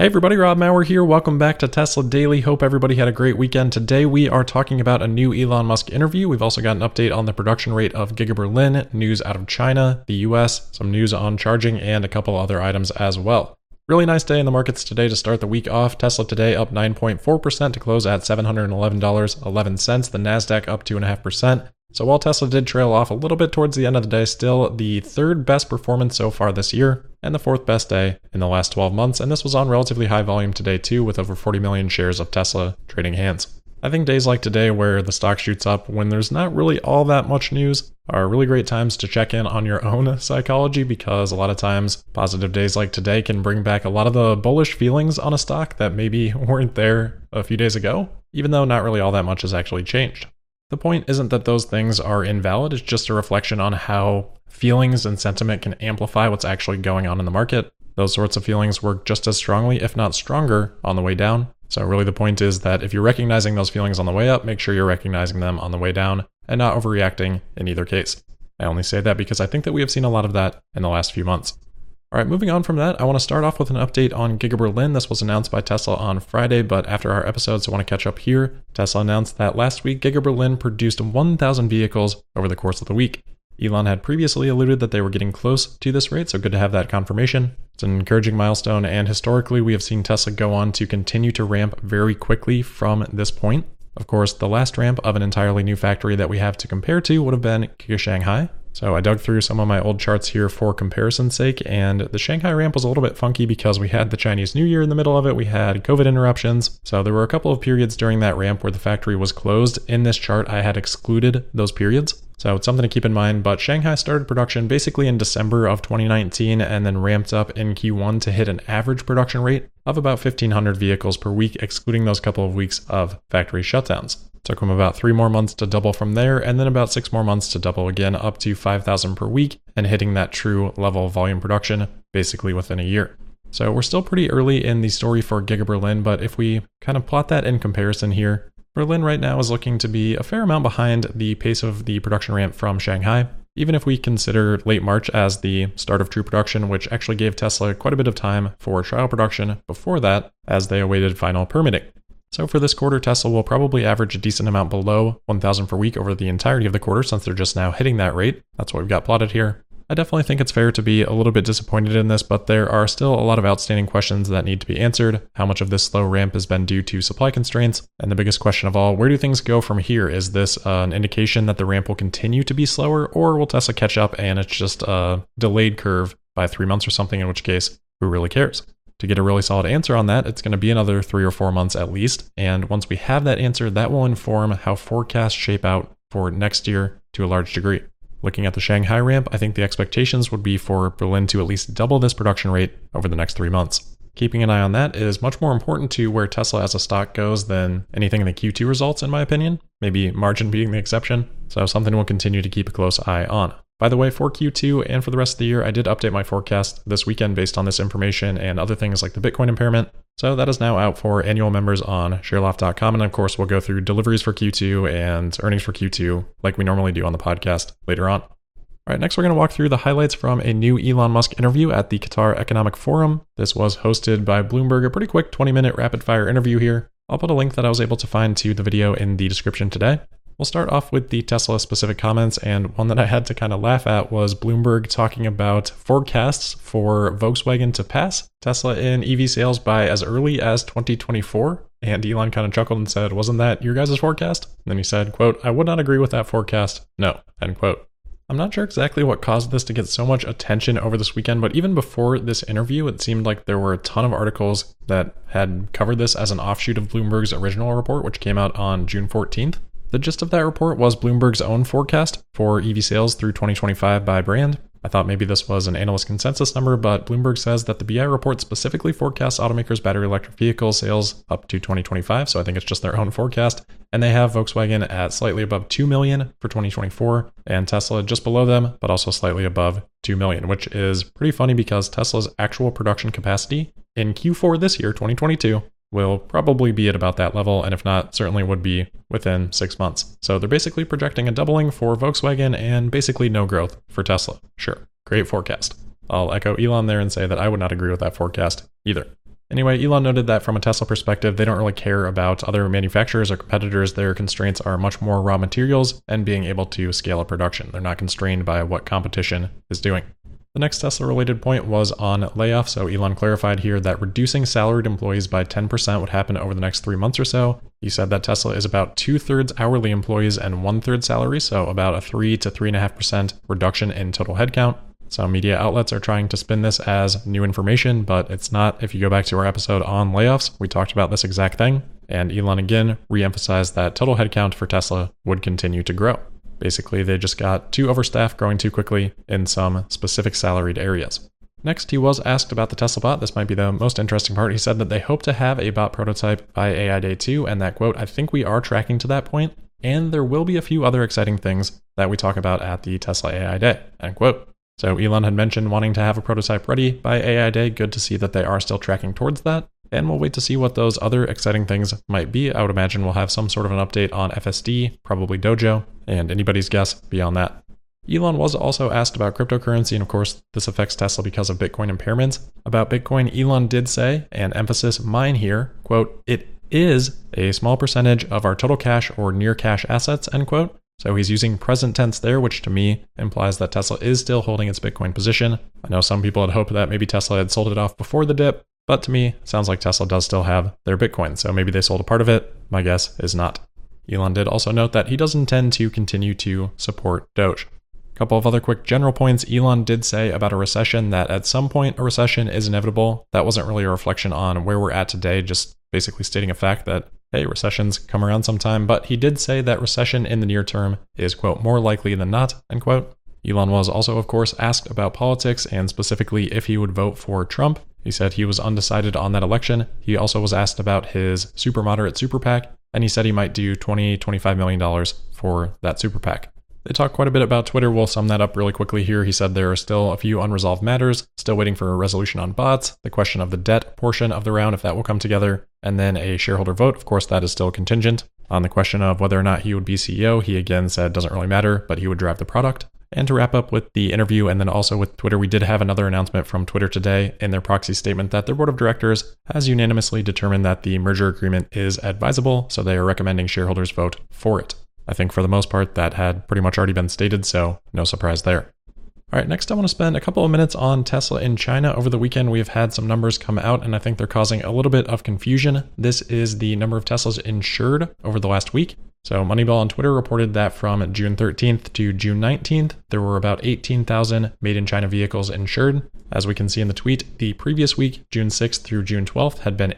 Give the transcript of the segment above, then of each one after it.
Hey everybody, Rob Maurer here. Welcome back to Tesla Daily. Hope everybody had a great weekend. Today we are talking about a new Elon Musk interview. We've also got an update on the production rate of Giga Berlin, news out of China, the US, some news on charging, and a couple other items as well. Really nice day in the markets today to start the week off. Tesla today up 9.4% to close at $711.11. The Nasdaq up 2.5%. So while Tesla did trail off a little bit towards the end of the day, still the third best performance so far this year and the fourth best day in the last 12 months. And this was on relatively high volume today too, with over 40 million shares of Tesla trading hands. I think days like today where the stock shoots up when there's not really all that much news are really great times to check in on your own psychology, because a lot of times positive days like today can bring back a lot of the bullish feelings on a stock that maybe weren't there a few days ago, even though not really all that much has actually changed. The point isn't that those things are invalid, it's just a reflection on how feelings and sentiment can amplify what's actually going on in the market. Those sorts of feelings work just as strongly, if not stronger, on the way down. So really the point is that if you're recognizing those feelings on the way up, make sure you're recognizing them on the way down and not overreacting in either case. I only say that because I think that we have seen a lot of that in the last few months. All right, moving on from that, I want to start off with an update on Giga Berlin. This was announced by Tesla on Friday, but after our episode, so I want to catch up here. Tesla announced that last week, Giga Berlin produced 1,000 vehicles over the course of the week. Elon had previously alluded that they were getting close to this rate, so good to have that confirmation. It's an encouraging milestone, and historically, we have seen Tesla go on to continue to ramp very quickly from this point. Of course, the last ramp of an entirely new factory that we have to compare to would have been Giga Shanghai. So I dug through some of my old charts here for comparison's sake, and the Shanghai ramp was a little bit funky because we had the Chinese New Year in the middle of it, we had COVID interruptions, so there were a couple of periods during that ramp where the factory was closed. In this chart, I had excluded those periods, so it's something to keep in mind, but Shanghai started production basically in December of 2019 and then ramped up in Q1 to hit an average production rate of about 1,500 vehicles per week, excluding those couple of weeks of factory shutdowns. Took them about 3 more months to double from there, and then about 6 more months to double again up to 5,000 per week and hitting that true level of volume production basically within a year. So we're still pretty early in the story for Giga Berlin, but if we kind of plot that in comparison here, Berlin right now is looking to be a fair amount behind the pace of the production ramp from Shanghai, even if we consider late March as the start of true production, which actually gave Tesla quite a bit of time for trial production before that as they awaited final permitting. So for this quarter, Tesla will probably average a decent amount below 1,000 per week over the entirety of the quarter, since they're just now hitting that rate. That's what we've got plotted here. I definitely think it's fair to be a little bit disappointed in this, but there are still a lot of outstanding questions that need to be answered. How much of this slow ramp has been due to supply constraints? And the biggest question of all, where do things go from here? Is this an indication that the ramp will continue to be slower, or will Tesla catch up and it's just a delayed curve by 3 months or something, in which case, who really cares? To get a really solid answer on that, it's going to be another 3 or 4 months at least. And once we have that answer, that will inform how forecasts shape out for next year to a large degree. Looking at the Shanghai ramp, I think the expectations would be for Berlin to at least double this production rate over the next 3 months. Keeping an eye on that is much more important to where Tesla as a stock goes than anything in the Q2 results, in my opinion. Maybe margin being the exception. So something we'll continue to keep a close eye on. By the way, for Q2 and for the rest of the year, I did update my forecast this weekend based on this information and other things like the Bitcoin impairment. So that is now out for annual members on shareloft.com. And of course, we'll go through deliveries for Q2 and earnings for Q2 like we normally do on the podcast later on. All right, next we're going to walk through the highlights from a new Elon Musk interview at the Qatar Economic Forum. This was hosted by Bloomberg, a pretty quick 20-minute rapid-fire interview here. I'll put a link that I was able to find to the video in the description today. We'll start off with the Tesla-specific comments, and one that I had to kind of laugh at was Bloomberg talking about forecasts for Volkswagen to pass Tesla in EV sales by as early as 2024. And Elon kind of chuckled and said, "Wasn't that your guys' forecast?" And then he said, quote, "I would not agree with that forecast. No," end quote. I'm not sure exactly what caused this to get so much attention over this weekend, but even before this interview, it seemed like there were a ton of articles that had covered this as an offshoot of Bloomberg's original report, which came out on June 14th. The gist of that report was Bloomberg's own forecast for EV sales through 2025 by brand. I thought maybe this was an analyst consensus number, but Bloomberg says that the BI report specifically forecasts automakers' battery electric vehicle sales up to 2025, so I think it's just their own forecast. And they have Volkswagen at slightly above 2 million for 2024, and Tesla just below them, but also slightly above 2 million, which is pretty funny because Tesla's actual production capacity in Q4 this year, 2022, will probably be at about that level, and if not, certainly would be within 6 months. So they're basically projecting a doubling for Volkswagen and basically no growth for Tesla. Sure, great forecast. I'll echo Elon there and say that I would not agree with that forecast either. Anyway, Elon noted that from a Tesla perspective, they don't really care about other manufacturers or competitors. Their constraints are much more raw materials and being able to scale up production. They're not constrained by what competition is doing. The next Tesla-related point was on layoffs. So Elon clarified here that reducing salaried employees by 10% would happen over the next 3 months or so. He said that Tesla is about 2/3 hourly employees and 1/3 salary, so about a 3 to 3.5% reduction in total headcount. Some media outlets are trying to spin this as new information, but it's not. If you go back to our episode on layoffs, we talked about this exact thing. And Elon again re-emphasized that total headcount for Tesla would continue to grow. Basically, they just got too overstaffed, growing too quickly in some specific salaried areas. Next, he was asked about the Tesla bot. This might be the most interesting part. He said that they hope to have a bot prototype by AI Day 2, and that, quote, I think we are tracking to that point, and there will be a few other exciting things that we talk about at the Tesla AI Day, end quote. So Elon had mentioned wanting to have a prototype ready by AI Day. Good to see that they are still tracking towards that. And we'll wait to see what those other exciting things might be. I would imagine we'll have some sort of an update on FSD, probably Dojo, and anybody's guess beyond that. Elon was also asked about cryptocurrency, and of course, this affects Tesla because of Bitcoin impairments. About Bitcoin, Elon did say, and emphasis mine here, quote, it is a small percentage of our total cash or near cash assets, end quote. So he's using present tense there, which to me implies that Tesla is still holding its Bitcoin position. I know some people had hoped that maybe Tesla had sold it off before the dip, but to me, it sounds like Tesla does still have their Bitcoin, so maybe they sold a part of it. My guess is not. Elon did also note that he does intend to continue to support Doge. A couple of other quick general points. Elon did say about a recession that at some point a recession is inevitable. That wasn't really a reflection on where we're at today, just basically stating a fact that, hey, recessions come around sometime. But he did say that recession in the near term is, quote, more likely than not, end quote. Elon was also, of course, asked about politics and specifically if he would vote for Trump. He said he was undecided on that election. He also was asked about his super moderate super PAC, and he said he might do $25 million for that super PAC. They talked quite a bit about Twitter. We'll sum that up really quickly here. He said there are still a few unresolved matters, still waiting for a resolution on bots, the question of the debt portion of the round, if that will come together, and then a shareholder vote. Of course, that is still contingent. On the question of whether or not he would be CEO, he again said doesn't really matter, but he would drive the product. And to wrap up with the interview and then also with Twitter, we did have another announcement from Twitter today in their proxy statement that their board of directors has unanimously determined that the merger agreement is advisable, so they are recommending shareholders vote for it. I think for the most part that had pretty much already been stated, so no surprise there. All right, next I want to spend a couple of minutes on Tesla in China. Over the weekend, we've had some numbers come out, and I think they're causing a little bit of confusion. This is the number of Teslas insured over the last week. So Moneyball on Twitter reported that from June 13th to June 19th, there were about 18,000 made in China vehicles insured. As we can see in the tweet, the previous week, June 6th through June 12th, had been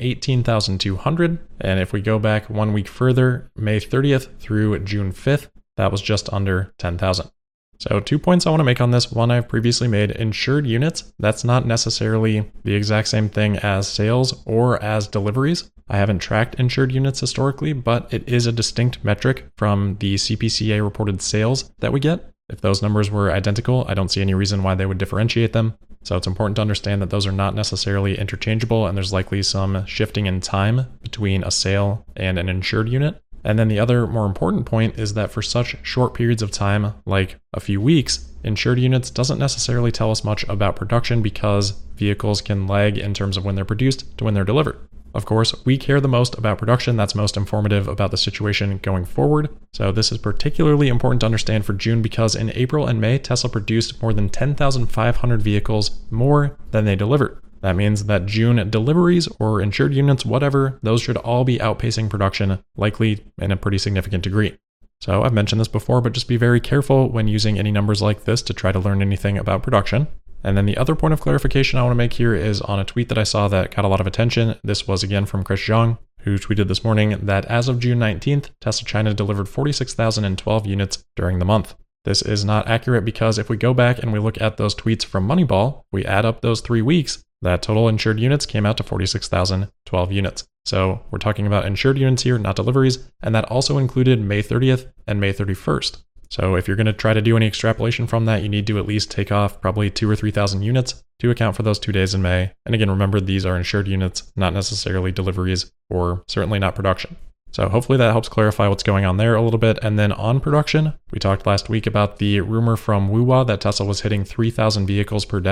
18,200. And if we go back 1 week further, May 30th through June 5th, that was just under 10,000. So 2 points I want to make on this. One, I've previously made insured units. That's not necessarily the exact same thing as sales or as deliveries. I haven't tracked insured units historically, but it is a distinct metric from the CPCA reported sales that we get. If those numbers were identical, I don't see any reason why they would differentiate them. So it's important to understand that those are not necessarily interchangeable, and there's likely some shifting in time between a sale and an insured unit. And then the other more important point is that for such short periods of time, like a few weeks, insured units doesn't necessarily tell us much about production because vehicles can lag in terms of when they're produced to when they're delivered. Of course, we care the most about production. That's most informative about the situation going forward. So this is particularly important to understand for June because in April and May, Tesla produced more than 10,500 vehicles more than they delivered. That means that June deliveries or insured units, whatever, those should all be outpacing production, likely in a pretty significant degree. So I've mentioned this before, but just be very careful when using any numbers like this to try to learn anything about production. And then the other point of clarification I want to make here is on a tweet that I saw that got a lot of attention. This was again from Chris Zhang, who tweeted this morning that as of June 19th, Tesla China delivered 46,012 units during the month. This is not accurate because if we go back and we look at those tweets from Moneyball, we add up those 3 weeks, that total insured units came out to 46,012 units. So we're talking about insured units here, not deliveries, and that also included May 30th and May 31st. So if you're going to try to do any extrapolation from that, you need to at least take off probably 2,000 or 3,000 units to account for those 2 days in May. And again, remember, these are insured units, not necessarily deliveries or certainly not production. So hopefully that helps clarify what's going on there a little bit. And then on production, we talked last week about the rumor from Wuhua that Tesla was hitting 3,000 vehicles per day.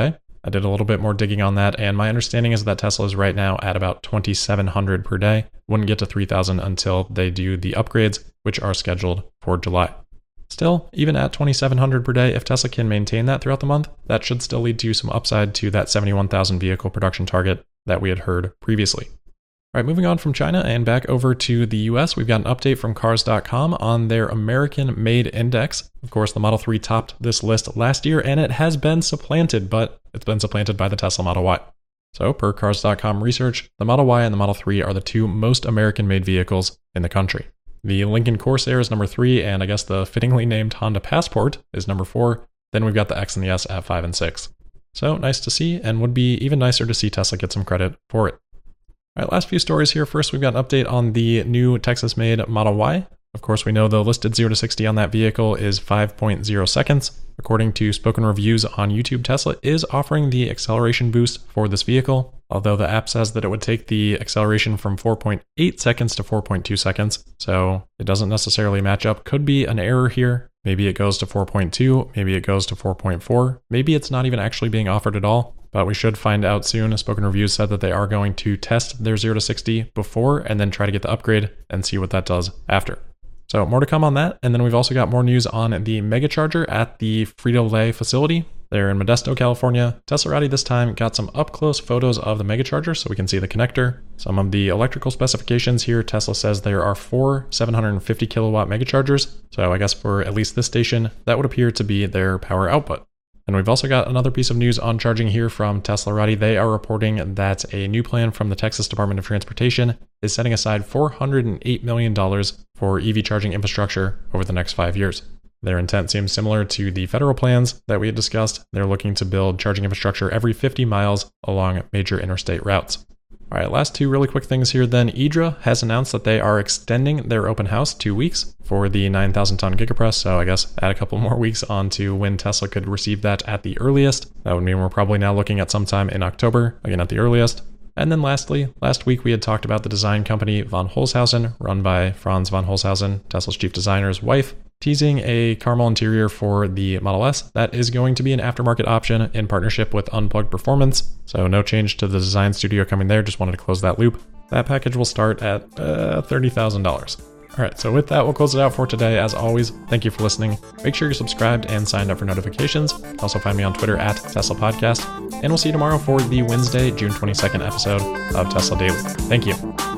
I did a little bit more digging on that, and my understanding is that Tesla is right now at about 2,700 per day. Wouldn't get to 3,000 until they do the upgrades, which are scheduled for July. Still, even at 2,700 per day, if Tesla can maintain that throughout the month, that should still lead to some upside to that 71,000 vehicle production target that we had heard previously. All right, moving on from China and back over to the US, we've got an update from Cars.com on their American Made Index. Of course, the Model 3 topped this list last year, and it has been supplanted, but it's been supplanted by the Tesla Model Y. So, per Cars.com research, the Model Y and the Model 3 are the two most American-made vehicles in the country. The Lincoln Corsair is number 3, and I guess the fittingly named Honda Passport is number 4. Then we've got the X and the S at 5 and 6. So, nice to see, and would be even nicer to see Tesla get some credit for it. All right, last few stories here. First, we've got an update on the new Texas-made Model Y. Of course, we know the listed 0 to 60 on that vehicle is 5.0 seconds. According to Spoken Reviews on YouTube, Tesla is offering the acceleration boost for this vehicle, although the app says that it would take the acceleration from 4.8 seconds to 4.2 seconds, so it doesn't necessarily match up. Could be an error here. Maybe it goes to 4.2, maybe it goes to 4.4, maybe it's not even actually being offered at all, but we should find out soon. Spoken Reviews said that they are going to test their 0 to 60 before and then try to get the upgrade and see what that does after. So more to come on that. And then we've also got more news on the Megacharger at the Frito-Lay facility. They're in Modesto, California. Teslarati this time got some up-close photos of the Megacharger so we can see the connector. Some of the electrical specifications here, Tesla says there are 4 750 kilowatt Megachargers. So I guess for at least this station, that would appear to be their power output. And we've also got another piece of news on charging here from Teslarati. They are reporting that a new plan from the Texas Department of Transportation is setting aside $408 million for EV charging infrastructure over the next 5 years. Their intent seems similar to the federal plans that we had discussed. They're looking to build charging infrastructure every 50 miles along major interstate routes. All right, last two really quick things here then. IDRA has announced that they are extending their open house 2 weeks for the 9,000 ton Gigapress. So I guess add a couple more weeks on to when Tesla could receive that at the earliest. That would mean we're probably now looking at sometime in October, again at the earliest. And then lastly, last week we had talked about the design company Von Holzhausen, run by Franz von Holzhausen, Tesla's chief designer's wife, teasing a caramel interior for the Model S that is going to be an aftermarket option in partnership with Unplugged Performance. So no change to the design studio coming there, just wanted to close that loop. That package will start at $30,000. All right, so with that, we'll close it out for today. As always, thank you for listening. Make sure you're subscribed and signed up for notifications. Also find me on Twitter at Tesla Podcast. And we'll see you tomorrow for the Wednesday, June 22nd episode of Tesla Daily. Thank you.